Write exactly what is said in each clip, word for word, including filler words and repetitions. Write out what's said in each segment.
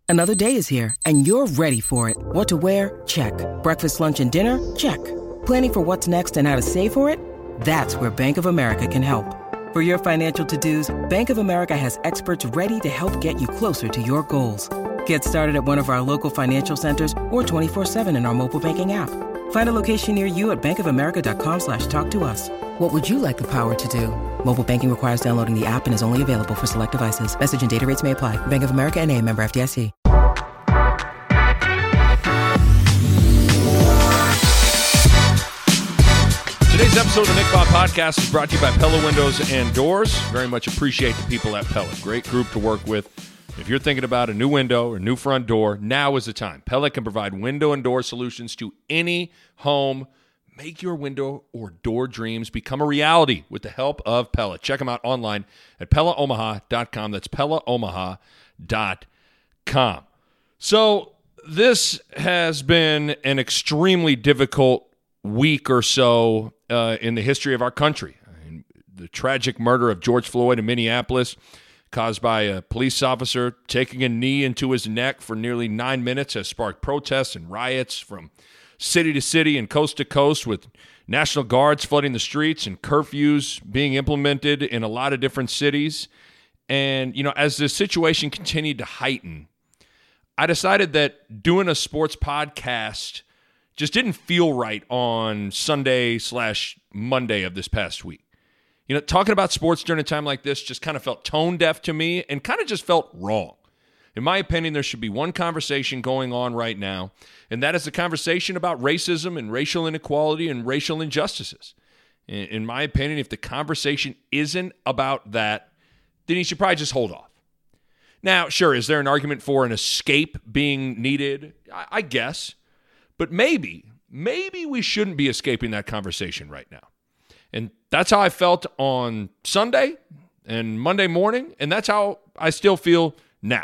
Another day is here, and you're ready for it. What to wear? Check. Breakfast, lunch, and dinner? Check. Planning for what's next and how to save for it? That's where Bank of America can help. For your financial to-dos, Bank of America has experts ready to help get you closer to your goals. Get started at one of our local financial centers or twenty-four seven in our mobile banking app. Find a location near you at bankofamerica.com slash talk to us. What would you like the power to do? Mobile banking requires downloading the app and is only available for select devices. Message and data rates may apply. Bank of America N A, member F D I C. Today's episode of the Nick Bob Podcast is brought to you by Pella Windows and Doors. Very much appreciate the people at Pella. Great group to work with. If you're thinking about a new window or new front door, now is the time. Pella can provide window and door solutions to any home. Make your window or door dreams become a reality with the help of Pella. Check them out online at Pella Omaha dot com. That's Pella Omaha dot com. So this has been an extremely difficult week or so uh, in the history of our country. I mean, the tragic murder of George Floyd in Minneapolis, caused by a police officer taking a knee into his neck for nearly nine minutes, has sparked protests and riots from city to city and coast to coast, with National Guards flooding the streets and curfews being implemented in a lot of different cities. And, you know, as the situation continued to heighten, I decided that doing a sports podcast just didn't feel right on Sunday slash Monday of this past week. You know, talking about sports during a time like this just kind of felt tone deaf to me and kind of just felt wrong. In my opinion, there should be one conversation going on right now, and that is a conversation about racism and racial inequality and racial injustices. In my opinion, if the conversation isn't about that, then you should probably just hold off. Now, sure, is there an argument for an escape being needed? I, I guess. But maybe, maybe we shouldn't be escaping that conversation right now. And that's how I felt on Sunday and Monday morning, and that's how I still feel now.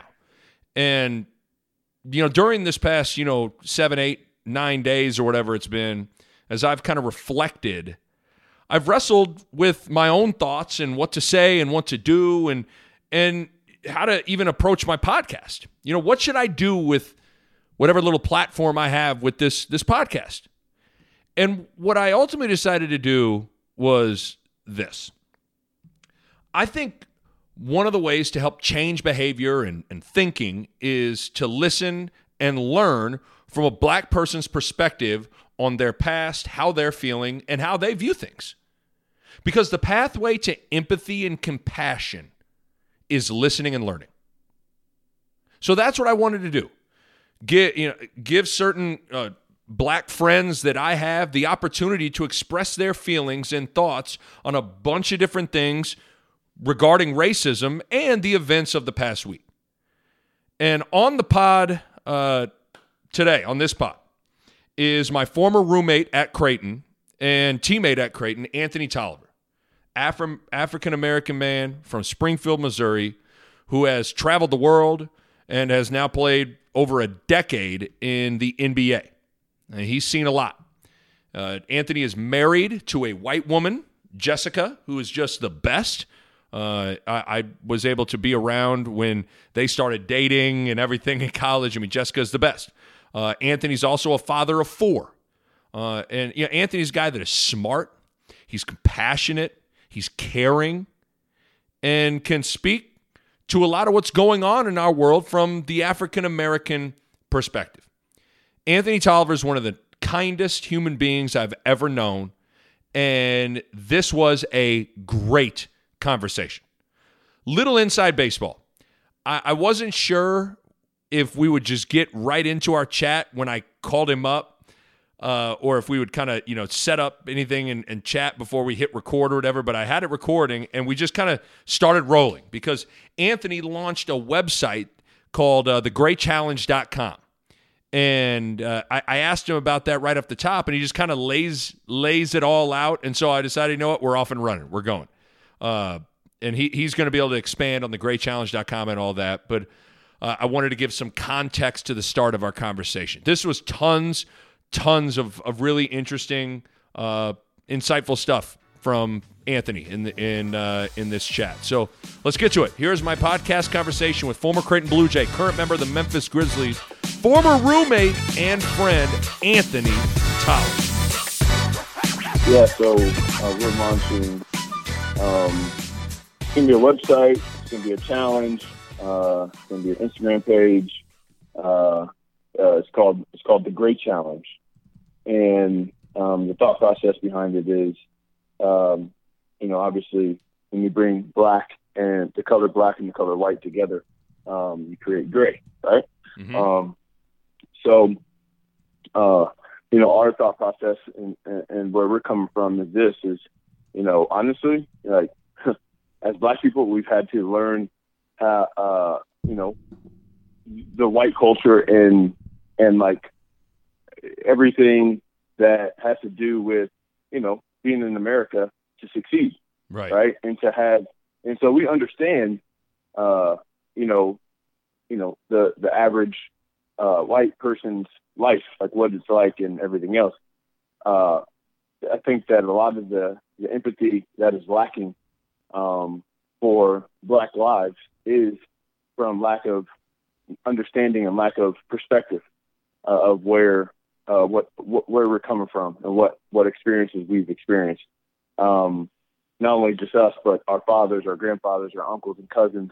And, you know, during this past, you know, seven, eight, nine days or whatever it's been, as I've kind of reflected, I've wrestled with my own thoughts and what to say and what to do and and how to even approach my podcast. You know, what should I do with whatever little platform I have with this this podcast? And what I ultimately decided to do was this. I think one of the ways to help change behavior and, and thinking is to listen and learn from a black person's perspective on their past, how they're feeling, and how they view things. Because the pathway to empathy and compassion is listening and learning. So that's what I wanted to do. Give, you know, give certain uh, black friends that I have the opportunity to express their feelings and thoughts on a bunch of different things regarding racism and the events of the past week. And on the pod uh, today, on this pod, is my former roommate at Creighton and teammate at Creighton, Anthony Tolliver, Afri- African-American man from Springfield, Missouri, who has traveled the world and has now played over a decade in the N B A. And he's seen a lot. Uh, Anthony is married to a white woman, Jessica, who is just the best. Uh, I, I was able to be around when they started dating and everything in college. I mean, Jessica is the best. Uh, Anthony's also a father of four. Uh, and you know, Anthony's a guy that is smart. He's compassionate. He's caring. And can speak to a lot of what's going on in our world from the African-American perspective. Anthony Tolliver is one of the kindest human beings I've ever known, and this was a great conversation. Little inside baseball. I, I wasn't sure if we would just get right into our chat when I called him up, uh, or if we would kind of, you know, set up anything and, and chat before we hit record or whatever, but I had it recording, and we just kind of started rolling because Anthony launched a website called uh, the gray challenge dot com. And uh, I, I asked him about that right off the top, and he just kind of lays lays it all out. And so I decided, you know what, we're off and running. We're going. Uh, and he he's going to be able to expand on the gray challenge dot com and all that. But uh, I wanted to give some context to the start of our conversation. This was tons, tons of, of really interesting, uh, insightful stuff from Anthony in the, in uh, in this chat. So let's get to it. Here's my podcast conversation with former Creighton Blue Jay, current member of the Memphis Grizzlies, former roommate and friend Anthony Tolley. Yeah, so uh, we're launching. Um, it's gonna be a website. It's gonna be a challenge. Uh, it's gonna be an Instagram page. Uh, uh, it's called it's called the Great Challenge, and um, the thought process behind it is. Um, you know, obviously, when you bring black and the color black and the color white together, um, you create gray, right? Mm-hmm. Um, so, uh, you know, our thought process and, and, and where we're coming from is this is, you know, honestly, like as black people, we've had to learn, uh, uh, you know, the white culture and and like everything that has to do with, you know, being in America to succeed, right? Right, and to have, and so we understand, uh, you know, you know the the average uh, white person's life, like what it's like and everything else. Uh, I think that a lot of the, the empathy that is lacking um, for Black lives is from lack of understanding and lack of perspective uh, of where. Uh, what, what where we're coming from and what, what experiences we've experienced. Um, not only just us, but our fathers, our grandfathers, our uncles and cousins,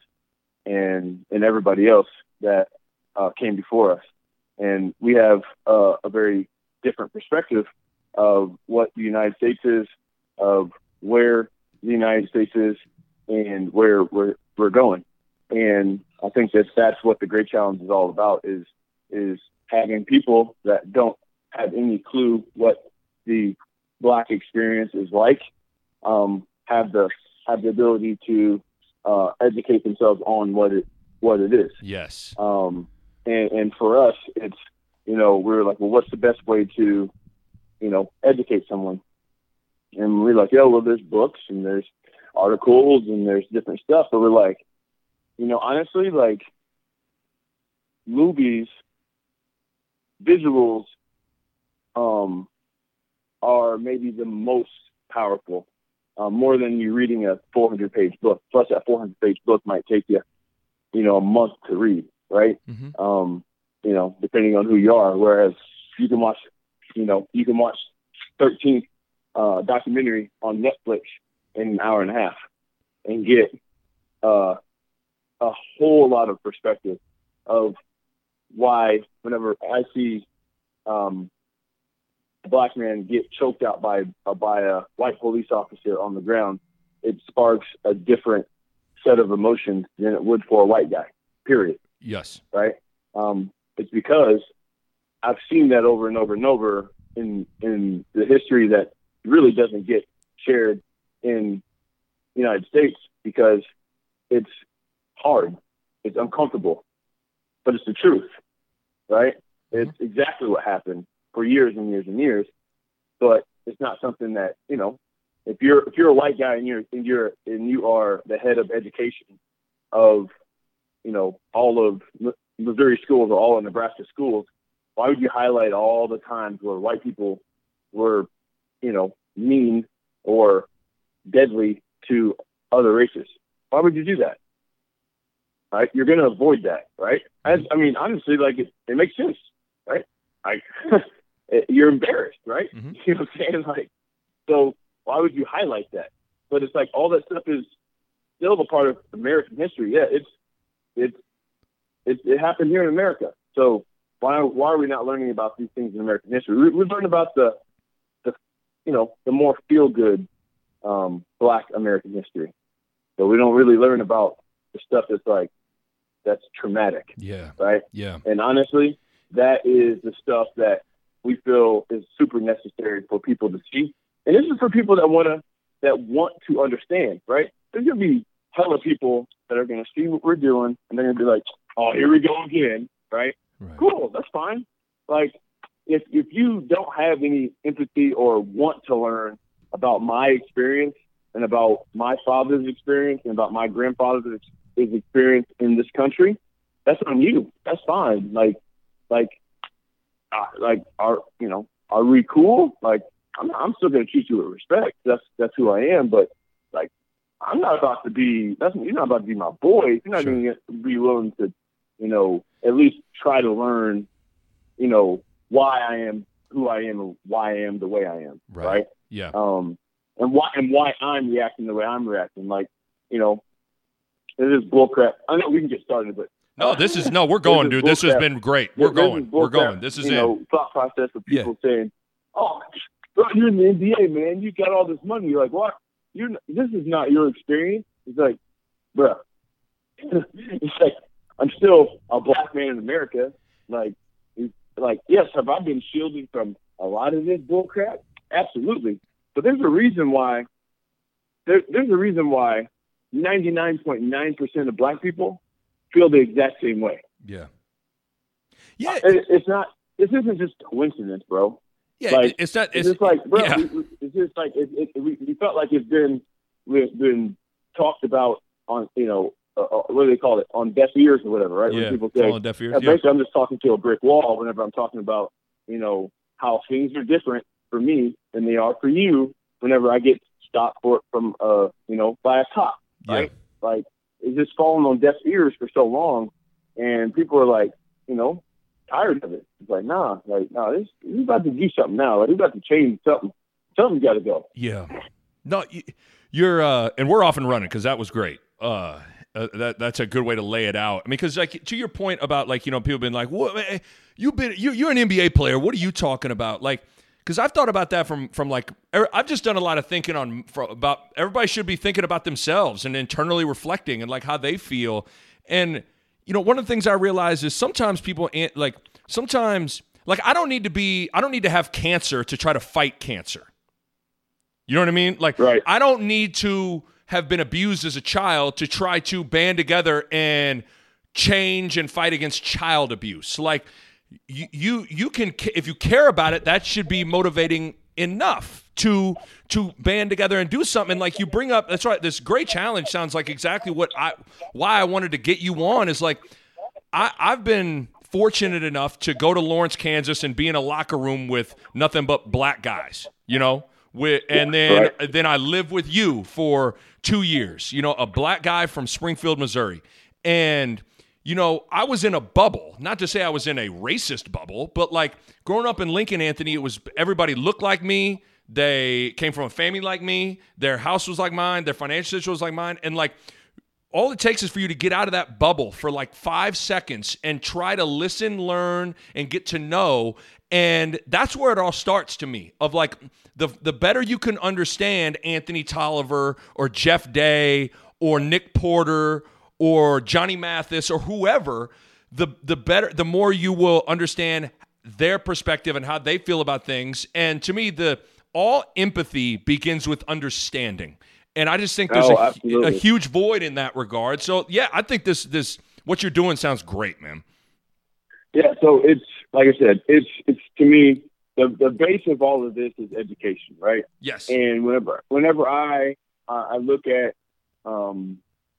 and and everybody else that uh, came before us. And we have uh, a very different perspective of what the United States is, of where the United States is, and where we're we're going. And I think that that's what the Great Challenge is all about: is is having people that don't have any clue what the Black experience is like, um, have the have the ability to uh, educate themselves on what it what it is. Yes. Um, and, and for us, it's, you know, we're like, well, what's the best way to, you know, educate someone? And we're like, yeah, well, there's books and there's articles and there's different stuff. But we're like, you know, honestly, like movies, visuals, um, are maybe the most powerful, uh, more than you reading a four hundred page book. Plus, that four hundred page book might take you, you know, a month to read, right? Mm-hmm. Um, you know, depending on who you are. Whereas you can watch, you know, you can watch thirteenth uh, documentary on Netflix in an hour and a half and get uh, a whole lot of perspective of why whenever I see um, a Black man get choked out by uh, by a white police officer on the ground, it sparks a different set of emotions than it would for a white guy, period. Yes. Right? Um, it's because I've seen that over and over and over in in the history that really doesn't get shared in the United States because it's hard, it's uncomfortable, but it's the truth, right? It's exactly what happened for years and years and years, but it's not something that, you know, if you're if you're a white guy and you're and you're and you are the head of education of, you know, all of Missouri schools or all of Nebraska schools, why would you highlight all the times where white people were, you know, mean or deadly to other races? Why would you do that? Right? You're going to avoid that, right? As, I mean, honestly, like it, it makes sense, right? Like you're embarrassed, right? Mm-hmm. You know what I'm saying? Like, so why would you highlight that? But it's like all that stuff is still a part of American history. Yeah, it's it's it, it happened here in America. So why why are we not learning about these things in American history? We, we learn about the the you know the more feel good um, Black American history, but we don't really learn about the stuff that's like that's traumatic. Yeah. Right. Yeah. And honestly, that is the stuff that we feel is super necessary for people to see. And this is for people that want to that want to understand. Right. There's gonna be hella people that are gonna see what we're doing, and they're gonna be like, "Oh, here we go again." Right. Right. Cool. That's fine. Like, if if you don't have any empathy or want to learn about my experience and about my father's experience and about my grandfather's experience in this country, that's on you. That's fine. Like, like, uh, like, are you know, are we cool? Like, I'm, I'm still going to treat you with respect. That's that's who I am. But like, I'm not about to be. That's you're not about to be my boy. You're not Sure. going to be willing to, you know, at least try to learn, you know, why I am who I am and why I am the way I am. Right. Right. Yeah. Um. And why and why I'm reacting the way I'm reacting. Like, you know, it is bullcrap. I know we can get started, but No, this is no. We're going, dude. This has been great. We're going. We're going. This is you it. know, thought process of people saying, "Oh, bro, you're in the N B A, man. You got all this money." You're like, "What? You're n- this is not your experience." It's like, bro, it's like I'm still a black man in America. Like, it's like yes, have I been shielded from a lot of this bullcrap? Absolutely, but there's a reason why. There, there's a reason why ninety-nine point nine percent of black people feel the exact same way. Yeah. Yeah. It, it's not. This isn't just coincidence, bro. Yeah. Like, it's not. It's, It's, just like, bro. yeah. we- we- It's just like it, it, we, we felt like it's been we've been talked about on you know uh, uh, what do they call it on deaf ears or whatever, right? Yeah. When people say, Falling deaf ears. "Yeah, Yeah. basically, I'm just talking to a brick wall." Whenever I'm talking about you know how things are different for me than they are for you. Whenever I get stopped for from uh you know by a cop, right? Yeah. Like it's just falling on deaf ears for so long, and people are like, you know, tired of it. It's like, nah, like, nah, this he's about to do something now. Like, he's about to change something. Something's got to go. Yeah. No, you- you're, uh, and we're off and running because that was great. Uh, uh, that that's a good way to lay it out. I mean, because like to your point about like you know people been like, what eh, you've been you you're an N B A player. What are you talking about? Like, because I've thought about that from from like er, I've just done a lot of thinking on for, about everybody should be thinking about themselves and internally reflecting and like how they feel. And you know, one of the things I realize is sometimes people ain't- like sometimes like I don't need to be I don't need to have cancer to try to fight cancer. You know what I mean? Like, Right. I don't need to have been abused as a child to try to band together and change and fight against child abuse. Like, you, you, you can, if you care about it, that should be motivating enough to to band together and do something. Like you bring up, that's right. This great challenge sounds like exactly what I, why I wanted to get you on is like, I, I've been fortunate enough to go to Lawrence, Kansas, and be in a locker room with nothing but black guys. You know. With, and then Right. then I lived with you for two years, you know, a black guy from Springfield, Missouri. And, you know, I was in a bubble, not to say I was in a racist bubble, but like growing up in Lincoln, Anthony, it was everybody looked like me. They came from a family like me. Their house was like mine. Their financial situation was like mine. And like, all it takes is for you to get out of that bubble for like five seconds and try to listen, learn, and get to know. And that's where it all starts to me of like the the better you can understand Anthony Tolliver or Jeff Day or Nick Porter or Johnny Mathis or whoever, the the better, the more you will understand their perspective and how they feel about things. And to me, the all empathy begins with understanding. And I just think there's Oh, a, a absolutely. huge void in that regard. So yeah, I think this this what you're doing sounds great, man. Yeah, so it's like I said, it's it's to me the the base of all of this is education, right? Yes. And whenever whenever I uh, I look at um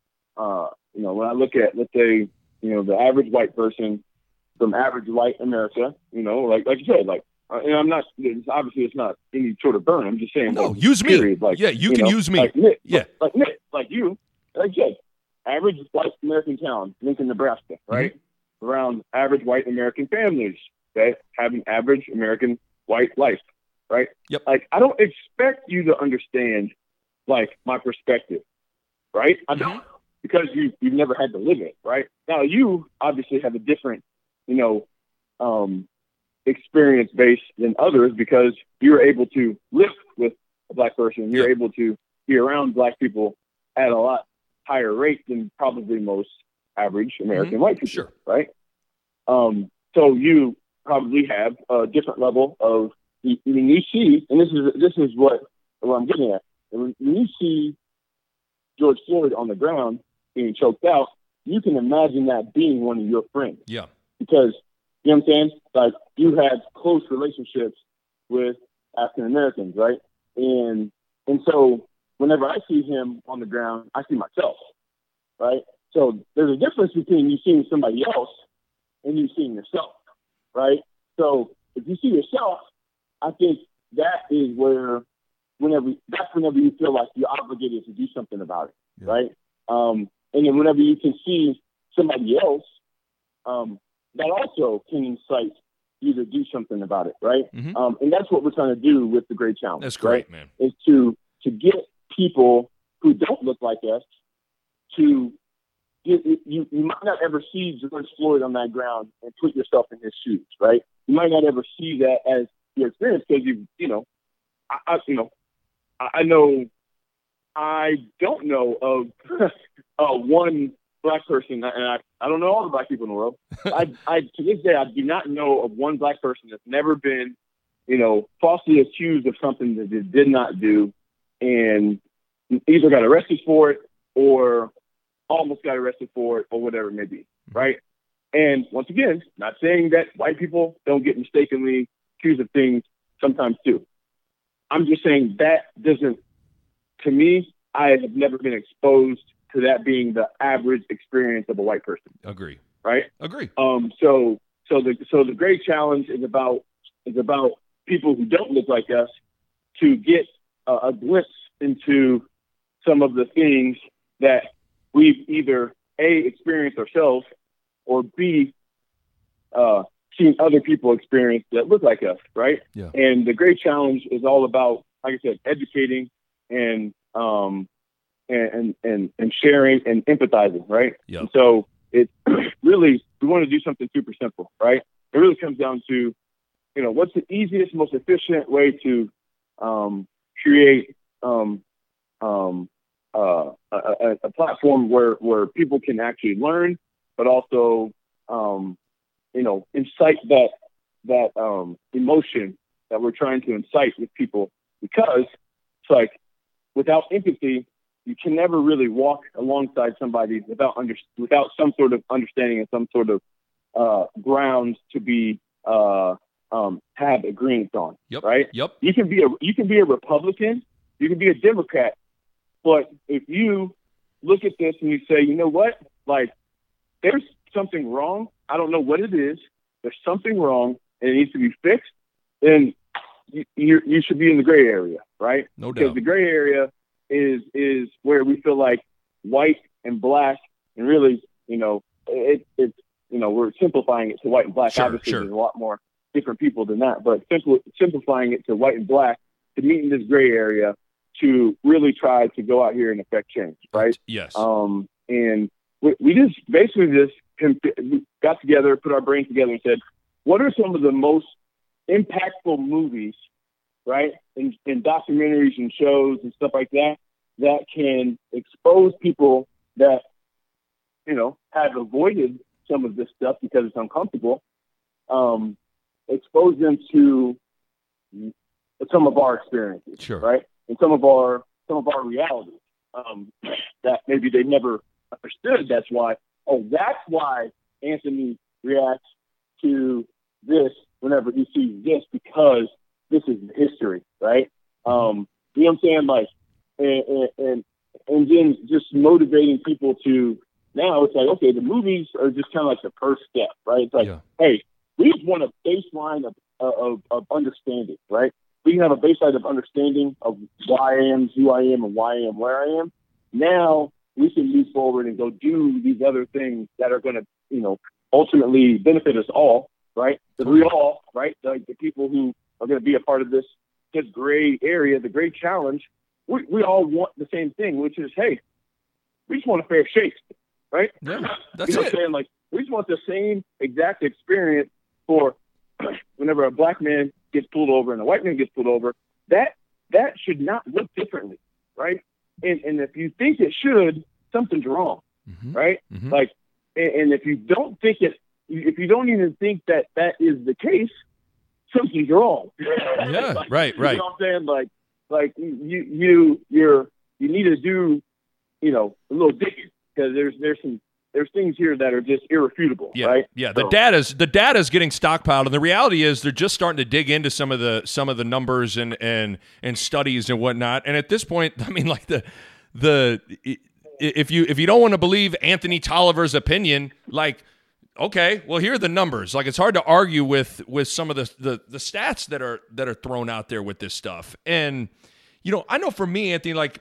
uh you know when I look at let's say you know the average white person from average white America, you know like like you said like uh, and I'm not it's, obviously it's not any sort of burn. I'm just saying No, like, use me. period, like, Yeah, you can know, use me. Like Nick, Yeah. like Nick, like you, like I said, average white American town, Lincoln, Nebraska, right? Mm-hmm. Around average white American families that have an average American white life, right? Yep. Like, I don't expect you to understand, like, my perspective, right? I don't, Mhm. because you, you've never had to live it, right? Now, you obviously have a different, you know, um, experience base than others because you're able to live with a black person. You're Yep. able to be around black people at a lot higher rate than probably most average American Mhm. white people, Sure. right? Um, so you probably have a different level of, I mean, you see, and this is this is what, what I'm getting at. When you see George Floyd on the ground being choked out, you can imagine that being one of your friends Yeah. because, you know what I'm saying? Like, you had close relationships with African Americans, right? And and so whenever I see him on the ground, I see myself, right? So there's a difference between you seeing somebody else and you seeing yourself, right? So if you see yourself, I think that is where, whenever that's whenever you feel like you're obligated to do something about it, yeah. right? Um, and then whenever you can see somebody else um, that also can incite you to do something about it, right? Mm-hmm. Um, and that's what we're trying to do with the Great Challenge. That's great, right? man. Is to to get people who don't look like us to you, you, you might not ever see George Floyd on that ground and put yourself in his shoes, right? You might not ever see that as your experience because you, you know, I, I you know, I, I know, I don't know of uh, one black person, and I, I don't know all the black people in the world. I, I to this day, I do not know of one black person that's never been, you know, falsely accused of something that they did not do, and either got arrested for it or almost got arrested for it or whatever it may be, right? And once again, not saying that white people don't get mistakenly accused of things sometimes too. I'm just saying that doesn't, to me, I have never been exposed to that being the average experience of a white person. Agree. Right? Agree. Um, so so the so the Great Challenge is about is about people who don't look like us to get a, a glimpse into some of the things that we've either A, experienced ourselves, or B, uh, seen other people experience that look like us, right? Yeah. And the Great Challenge is all about, like I said, educating and um and and and sharing and empathizing, right? Yeah. And so it really, we want to do something super simple, right? It really comes down to, you know, what's the easiest, most efficient way to um, create um, um, uh, a, a platform where, where people can actually learn, but also, um, you know, incite that that um, emotion that we're trying to incite with people, because it's like without empathy, you can never really walk alongside somebody without under, without some sort of understanding and some sort of uh, grounds to be uh, um, have agreements on. Yep. Right. Yep. You can be a you can be a Republican, you can be a Democrat, but if you look at this and you say, you know what, like there's something wrong. I don't know what it is. There's something wrong, and it needs to be fixed. Then you you, you should be in the gray area, right? No doubt. Because the gray area is is where we feel like white and black, and really, you know, it, it's, you know, we're simplifying it to white and black. Sure, Obviously, sure. there's a lot more different people than that, but simpl- simplifying it to white and black to meet in this gray area to really try to go out here and affect change, right? Yes. Um, and we, we just basically just got together, put our brains together, and said, what are some of the most impactful movies, right, in, in documentaries and shows and stuff like that, that can expose people that, you know, have avoided some of this stuff because it's uncomfortable, um, expose them to some of our experiences, sure. right, and some of our some of our realities um, that maybe they never understood. That's why, oh, that's why Anthony reacts to this whenever he sees this, because this is history, right? Um, you know what I'm saying? Like, and, and, and then just motivating people to, now it's like, okay, the movies are just kind of like the first step, right? It's like, yeah. hey, we just want a baseline of, of, of understanding, right? We can have a baseline of understanding of why I am, who I am, and why I am, where I am. Now we can move forward and go do these other things that are going to, you know, ultimately benefit us all, right? Because we all, right, like the people who are going to be a part of this, this gray area, the Great Challenge, we, we all want the same thing, which is, hey, we just want a fair shake, right? Yeah, that's you know it. What I'm saying? Like, we just want the same exact experience for whenever a black man gets pulled over and a white man gets pulled over. That that should not look differently, right? And and if you think it should, something's wrong, mm-hmm. right? Mm-hmm. Like, and, and if you don't think it, if you don't even think that that is the case, something's wrong. Yeah, like, right, right. You know what I'm saying? Like, like you you you're you need to do, you know, a little digging, because there's there's some there's things here that are just irrefutable, yeah, right? Yeah, the so. data's the data's getting stockpiled, and the reality is they're just starting to dig into some of the some of the numbers and and and studies and whatnot. And at this point, I mean, like the the if you if you don't want to believe Anthony Tolliver's opinion, like, okay, well, here are the numbers. Like, it's hard to argue with with some of the, the the stats that are that are thrown out there with this stuff. And, you know, I know for me, Anthony, like,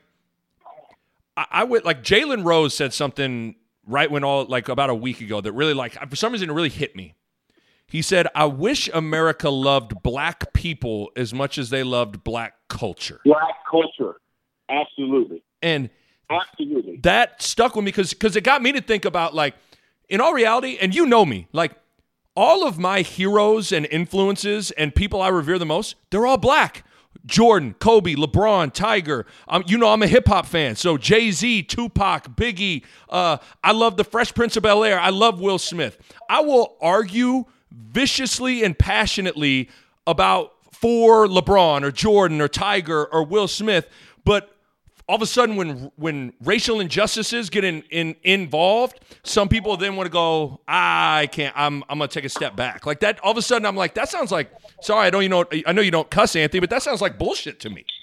I, I would, like, Jalen Rose said something right when all, like, about a week ago that really, like, for some reason, it really hit me. He said, I wish America loved black people as much as they loved black culture. Black culture. Absolutely. And absolutely, that stuck with me because because it got me to think about, like, in all reality, and you know me, like, all of my heroes and influences and people I revere the most, they're all black. Jordan, Kobe, LeBron, Tiger. Um, you know I'm a hip-hop fan, so Jay-Z, Tupac, Biggie. Uh, I love the Fresh Prince of Bel-Air. I love Will Smith. I will argue viciously and passionately about for LeBron or Jordan or Tiger or Will Smith, but all of a sudden, when when racial injustices get in, in involved, some people then want to go, ah, I can't. I'm I'm gonna take a step back. Like that. All of a sudden, I'm like, that sounds like. Sorry, I don't. You know, I know you don't cuss, Anthony, but that sounds like bullshit to me.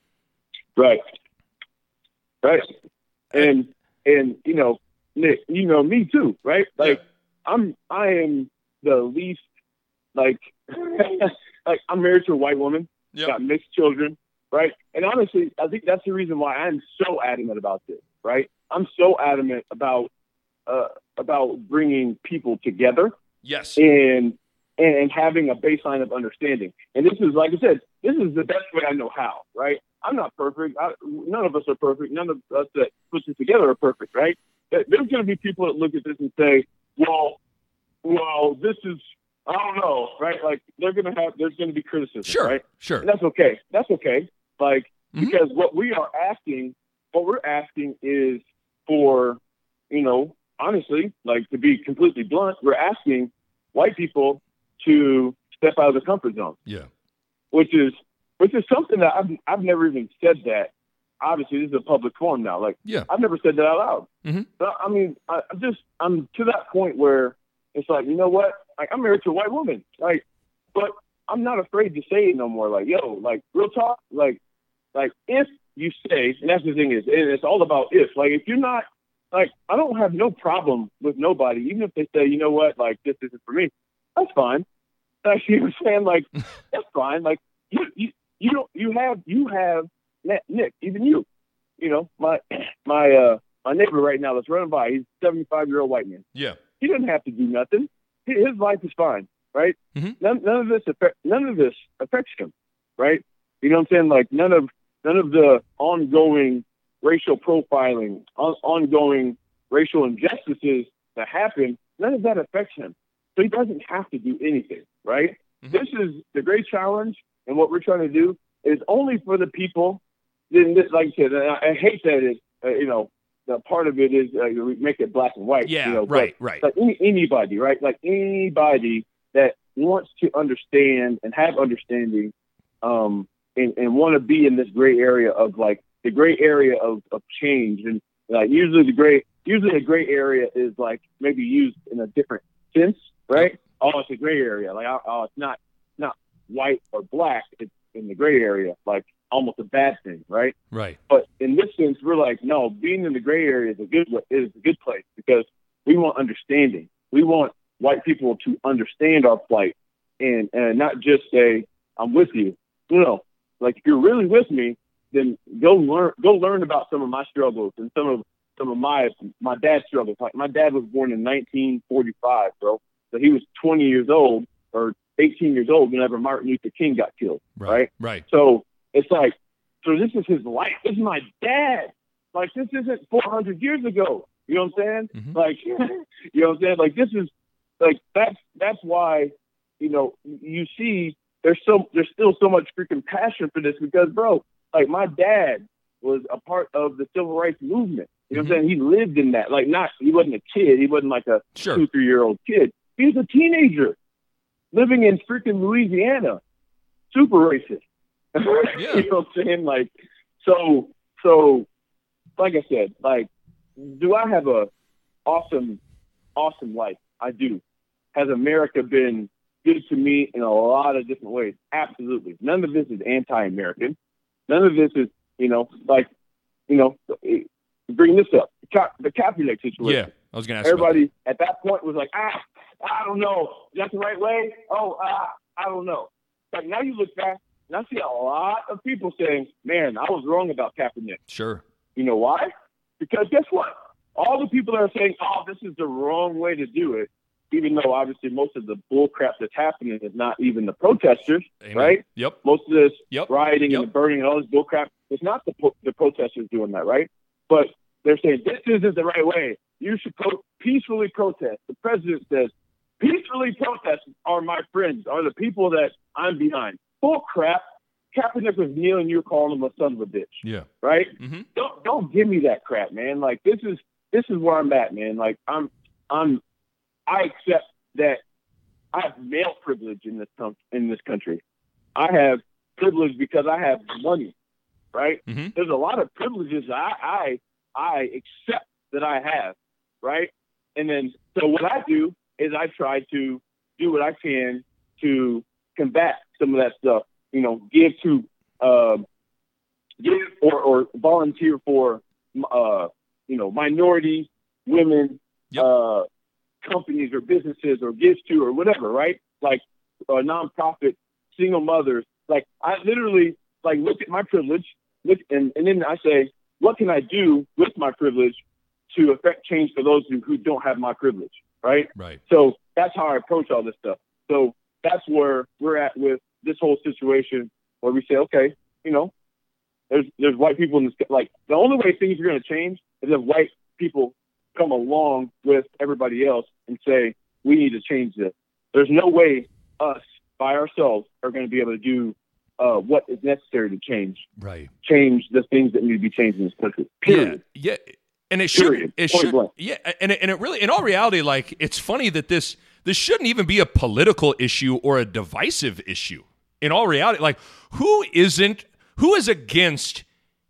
Right. Right. And and you know, Nick, you know me too, right? Like yeah. I'm I am the least like like I'm married to a white woman, yep. got mixed children. Right. And honestly, I think that's the reason why I'm so adamant about this. Right. I'm so adamant about uh, about bringing people together. Yes. And and having a baseline of understanding. And this is, like I said, this is the best way I know how. Right. I'm not perfect. I, none of us are perfect. None of us that put this together are perfect. Right. There's going to be people that look at this and say, well, well, this is. I don't know. Right. Like they're going to have there's going to be criticism. Sure. Right. Sure. And that's OK. That's OK. Like, mm-hmm. because what we are asking, what we're asking is for, you know, honestly, like to be completely blunt, we're asking white people to step out of the comfort zone. Yeah. Which is, which is something that I've, I've never even said that. Obviously, this is a public forum now. Like, yeah. I've never said that out loud. Mm-hmm. But, I mean, I, I'm just, I'm to that point where it's like, you know what? Like, I'm married to a white woman. Like, but I'm not afraid to say it no more. Like, yo, like, real talk, like, Like, if you say, and that's the thing is, it's all about if. Like, if you're not, like, I don't have no problem with nobody, even if they say, you know what, like, this isn't for me. That's fine. Like, you know what I'm saying? Like, that's fine. Like, you, you, you don't, you have, you have, Nick, even you, you know, my, my, uh, my neighbor right now that's running by, he's a seventy-five-year-old white man. Yeah. He doesn't have to do nothing. His life is fine, right? Mm-hmm. None, none of this, affect, none of this affects him, right? You know what I'm saying? Like, none of, None of the ongoing racial profiling, on, ongoing racial injustices that happen, none of that affects him. So he doesn't have to do anything, right? Mm-hmm. This is the great challenge, and what we're trying to do is only for the people. Then, this, like I said, and I, I hate that it, uh, you know, the part of it is uh, we make it black and white. Yeah, you know, right, but, right. Like any, anybody, right? Like anybody that wants to understand and have understanding, um, And, and want to be in this gray area of like the gray area of, of change. And like usually the gray, usually a gray area is like maybe used in a different sense, right? Oh, it's a gray area. Like, oh, it's not, not white or black. It's in the gray area, like almost a bad thing. Right. Right. But in this sense, we're like, no, being in the gray area is a good, is a good place because we want understanding. We want white people to understand our plight and, and not just say, I'm with you. No. Like if you're really with me, then go learn go learn about some of my struggles and some of some of my my dad's struggles. Like my dad was born in nineteen forty-five, bro. So he was twenty years old or eighteen years old whenever Martin Luther King got killed. Right. Right. Right. So it's like, so this is his life. This is my dad. Like this isn't four hundred years ago. You know what I'm saying? Mm-hmm. Like, you know what I'm saying? Like this is like that's that's why you know you see. There's so there's still so much freaking passion for this because, bro, like my dad was a part of the civil rights movement. You know mm-hmm. what I'm saying? He lived in that. Like, not he wasn't a kid. He wasn't like a sure. two, three year old kid. He was a teenager living in freaking Louisiana. Super racist. Yeah. You know what I'm saying? Like, so so, like I said, like, do I have a awesome, awesome life? I do. Has America been good to me in a lot of different ways? Absolutely. None of this is anti-American. None of this is, you know, like, you know, bring this up. The Kaepernick situation. Yeah, I was going to ask Everybody at that point was like, ah, I don't know. Is that the right way? Oh, uh, I don't know. But now you look back, and I see a lot of people saying, man, I was wrong about Kaepernick. Sure. You know why? Because guess what? All the people that are saying, oh, this is the wrong way to do it, even though obviously most of the bull crap that's happening is not even the protesters, Amen. right? Yep. Most of this Yep. rioting Yep. and the burning and all this bull crap, it's not the, the protesters doing that, right? But they're saying this isn't the right way. You should pro- peacefully protest. The president says, peacefully protest are my friends, are the people that I'm behind. Bull crap. Kaepernick was kneeling, you're calling him a son of a bitch. Yeah. Right? Mm-hmm. Don't don't give me that crap, man. Like this is this is where I'm at, man. Like I'm I'm I accept that I have male privilege in this com- in this country. I have privilege because I have money, right? Mm-hmm. There's a lot of privileges I I I accept that I have, right? And then so what I do is I try to do what I can to combat some of that stuff. You know, give to uh, give or, or volunteer for uh, you know minority women, Yep. uh, companies or businesses or gives to or whatever, right? Like a nonprofit, single mothers. Like I literally like look at my privilege, look and, and then I say, what can I do with my privilege to affect change for those who, who don't have my privilege, right? Right. So that's how I approach all this stuff. So that's where we're at with this whole situation where we say, okay, you know, there's there's white people in this, like the only way things are going to change is if white people come along with everybody else and say, we need to change this. There's no way us by ourselves are going to be able to do uh, what is necessary to change, Right. change the things that need to be changed in this country. Period. Yeah. Yeah. And it should, Period. it Point should, blank. yeah. And it, and it really, in all reality, like it's funny that this, this shouldn't even be a political issue or a divisive issue. In all reality, like who isn't, who is against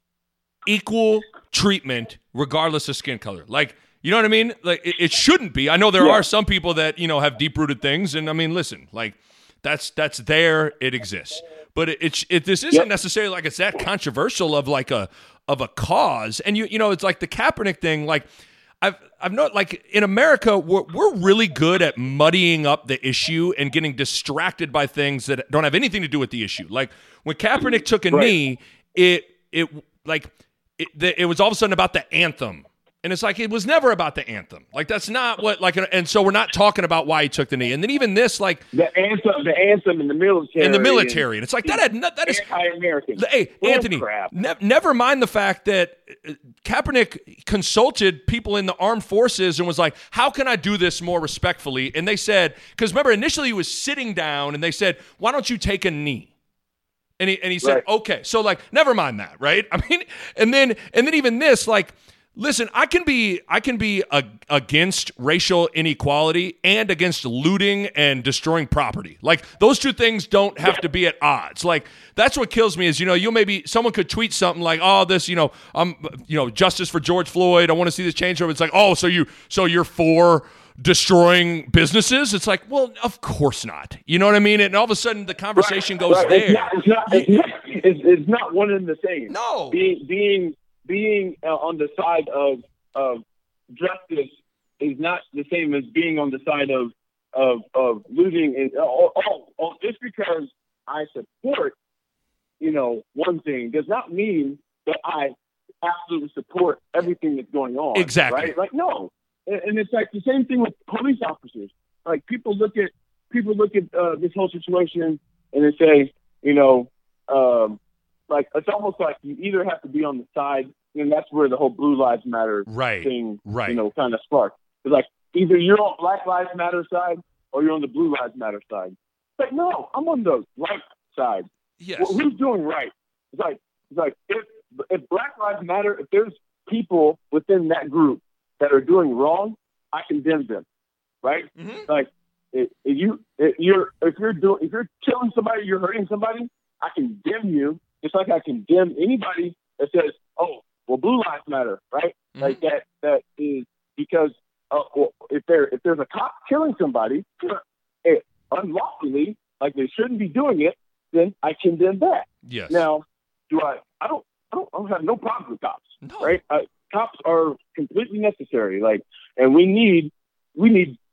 equal treatment regardless of skin color? Like, you know what I mean? Like it, it shouldn't be. I know there Yeah. are some people that, you know, have deep rooted things. And I mean, listen, like that's, that's there. It exists. But it, it, it this isn't Yep. necessarily like it's that controversial of like a, of a cause. And you, you know, it's like the Kaepernick thing. Like I've, I've known like in America, we're, we're really good at muddying up the issue and getting distracted by things that don't have anything to do with the issue. Like when Kaepernick took a Right. knee, it, it like, it, it was all of a sudden about the anthem. And it's like, it was never about the anthem. Like, that's not what, like, and so we're not talking about why he took the knee. And then even this, like, The anthem, the anthem in the military. in the military. And it's like, that had no, that is, anti-American. hey, Bull Anthony, crap. ne- never mind the fact that uh, Kaepernick consulted people in the armed forces and was like, how can I do this more respectfully? And they said, because remember, initially he was sitting down and they said, why don't you take a knee? And he, and he said, Right. okay. So like, never mind that, right? I mean, and then, and then even this, like, listen, I can be I can be a, against racial inequality and against looting and destroying property. Like those two things don't have to be at odds. Like that's what kills me is, you know, you maybe someone could tweet something like, "Oh, this, you know, I'm you know, justice for George Floyd. I want to see this change." It's like, "Oh, so you so you're for destroying businesses?" It's like, "Well, of course not." You know what I mean? And all of a sudden the conversation goes Right. there. It's not, it's, not, it's, not, it's, it's not one and the same. No. Being being being uh, on the side of of justice is not the same as being on the side of of of looting. And oh, oh, oh, just because I support, you know, one thing does not mean that I absolutely support everything that's going on. Exactly. Right? Like no, and, and it's like the same thing with police officers. Like people look at people look at uh, this whole situation and they say, you know. Um, Like it's almost like you either have to be on the side, and that's where the whole Blue Lives Matter Right, thing, right. you know, kind of sparked. It's like either you're on Black Lives Matter side or you're on the Blue Lives Matter side. It's like no, I'm on the right side. Yes. Well, who's doing right? It's like it's like if if Black Lives Matter, if there's people within that group that are doing wrong, I condemn them, right? Mm-hmm. Like if, if you if you're if you're doing if you're killing somebody, you're hurting somebody, I condemn you. Just like I condemn anybody that says, "Oh, well, Blue Lives Matter," right? Mm-hmm. Like that. That is because uh, well, if there if there's a cop killing somebody it, unlawfully, like they shouldn't be doing it, then I condemn that. Yes. Now, do I? I don't. I don't, I don't have no problem with cops, No. right? Uh, cops are completely necessary. Like, and we need we need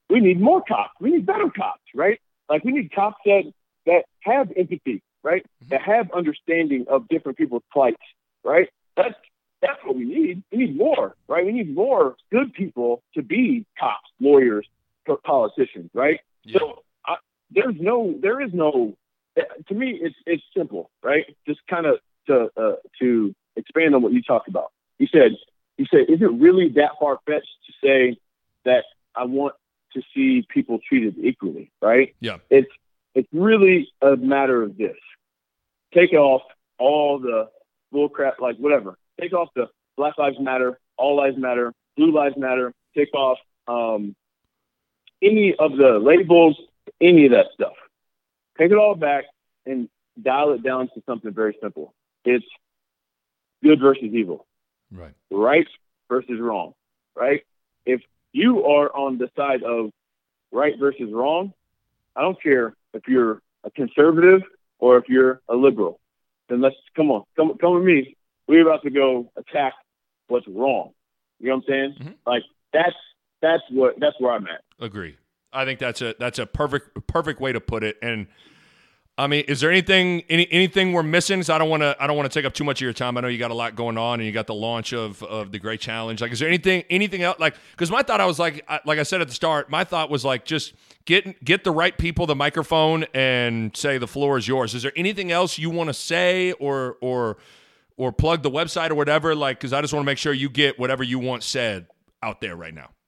we need more cops. We need better cops, right? Like we need cops that, that have empathy, right? Mm-hmm. That have understanding of different people's plights, right? That's, that's what we need. We need more, right? We need more good people to be cops, lawyers, politicians, right? Yeah. So I, there's no, there is no, to me, it's, it's simple, right? Just kind of to, uh, to expand on what you talked about. You said, you said, is it really that far-fetched to say that I want to see people treated equally, right? Yeah. It's, it's really a matter of this. Take off all the bull crap, like whatever. Take off the Black Lives Matter, All Lives Matter, Blue Lives Matter. Take off um, any of the labels, any of that stuff. Take it all back and dial it down to something very simple. It's good versus evil. Right. Right versus wrong, right? If you are on the side of right versus wrong, I don't care if you're a conservative or if you're a liberal. Then let's come on, come come with me. We're about to go attack what's wrong. You know what I'm saying? Mm-hmm. Like that's that's what that's where I'm at. Agree. I think that's a that's a perfect perfect way to put it. And I mean, is there anything any anything we're missing? So I don't want to I don't want to take up too much of your time. I know you got a lot going on, and you got the launch of of the Great Challenge. Like, is there anything anything else? Like, because my thought I was like I, like I said at the start, my thought was like just get get the right people the microphone and say the floor is yours. Is there anything else you want to say or or or plug the website or whatever? Like, because I just want to make sure you get whatever you want said out there right now.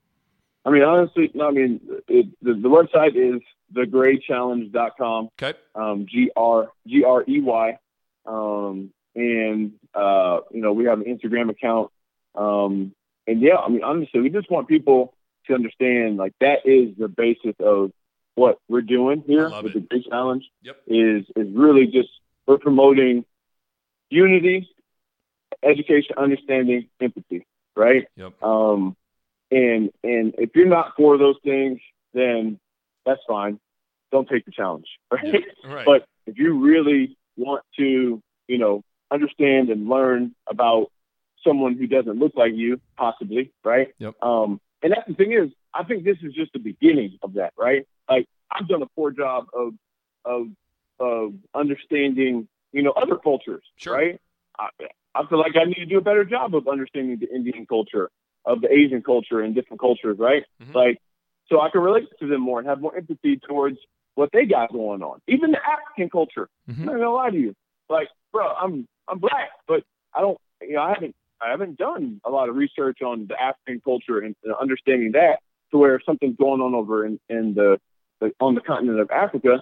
I mean, honestly, no, I mean, it, the, the website is the grey challenge dot com. Okay. Um, G R G R E Y. Um, and, uh, you know, we have an Instagram account. Um, and yeah, I mean, honestly, we just want people to understand, like, that is the basis of what we're doing here with it. The Great Challenge. Yep. Is, is really just, we're promoting unity, education, understanding, empathy, right? Yep. Um, and, and if you're not for those things, then that's fine. Don't take the challenge, right? Yep. Right. But if you really want to, you know, understand and learn about someone who doesn't look like you, possibly, right? Yep. Um, and that's the thing is, I think this is just the beginning of that, right? Like, I've done a poor job of, of, of understanding, you know, other cultures, sure. right? I, I feel like I need to do a better job of understanding the Indian culture, of the Asian culture and different cultures, right? Mm-hmm. Like, so I can relate to them more and have more empathy towards what they got going on. Even the African culture. Mm-hmm. I'm not gonna lie to you. Like, bro, I'm I'm black, but I don't, you know, I haven't I haven't done a lot of research on the African culture and, and understanding that, to where something's going on over in, in the, the on the continent of Africa,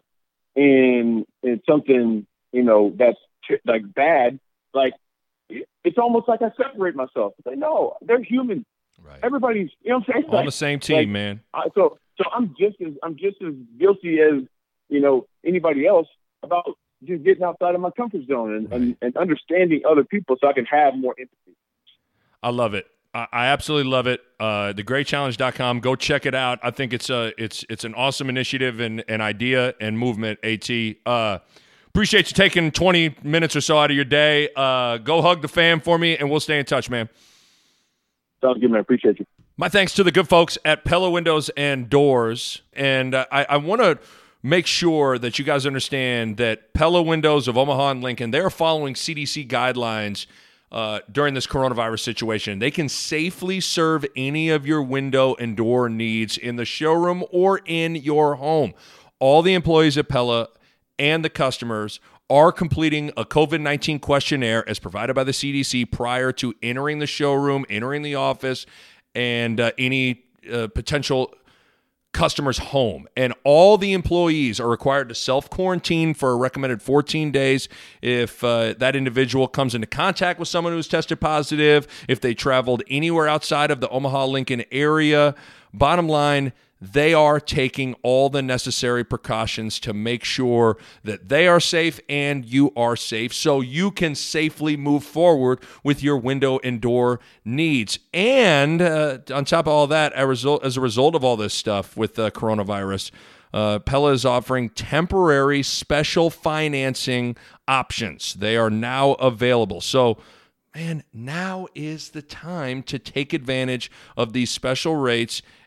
and it's something, you know, that's like bad. Like, it's almost like I separate myself. It's like, no, they're human. Right. Everybody's, you know what I'm saying? On like, the same team, like, man. I, so, so I'm just as I'm just as guilty as, you know, anybody else about just getting outside of my comfort zone and, right. and, and understanding other people, so I can have more empathy. I love it. I, I absolutely love it. Uh, the grey challenge dot com. Go check it out. I think it's a it's it's an awesome initiative and an idea and movement. At uh, appreciate you taking twenty minutes or so out of your day. Uh, go hug the fam for me, and we'll stay in touch, man. Sounds good, man. Appreciate you. My thanks to the good folks at Pella Windows and Doors. And uh, I, I want to make sure that you guys understand that Pella Windows of Omaha and Lincoln, they're following C D C guidelines uh, during this coronavirus situation. They can safely serve any of your window and door needs in the showroom or in your home. All the employees at Pella and the customers are completing a COVID nineteen questionnaire as provided by the C D C prior to entering the showroom, entering the office, and uh, any uh, potential customer's home. And all the employees are required to self-quarantine for a recommended fourteen days if uh, that individual comes into contact with someone who's tested positive, if they traveled anywhere outside of the Omaha-Lincoln area. Bottom line, they are taking all the necessary precautions to make sure that they are safe and you are safe, so you can safely move forward with your window and door needs. And uh, on top of all that, as a result, as a result of all this stuff with uh, coronavirus, uh, Pella is offering temporary special financing options. They are now available. So, man, now is the time to take advantage of these special rates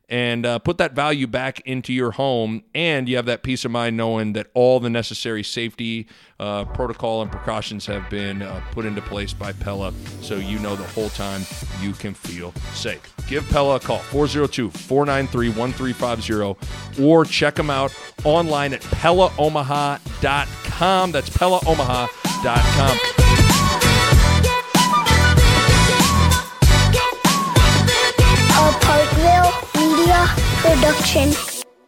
and uh, put that value back into your home, and you have that peace of mind knowing that all the necessary safety uh, protocol and precautions have been uh, put into place by Pella, so you know the whole time you can feel safe. Give Pella a call, four oh two, four nine three, one three five zero, or check them out online at Pella Omaha dot com. That's Pella Omaha dot com. A Parkville Media Production.